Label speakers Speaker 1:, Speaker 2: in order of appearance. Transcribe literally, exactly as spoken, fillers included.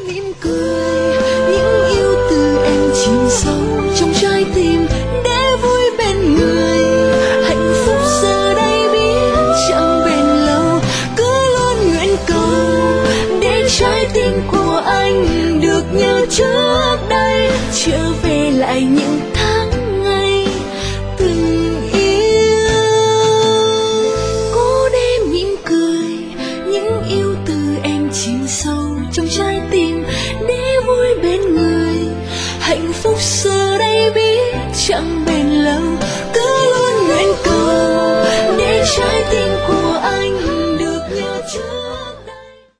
Speaker 1: mỉm cười, những yêu từ em chìm sâu trong trái tim để vui bên người. Hạnh phúc giờ đây biết chẳng bền lâu, cứ luôn nguyện cầu để trái tim của anh được như trước đây, trở về lại những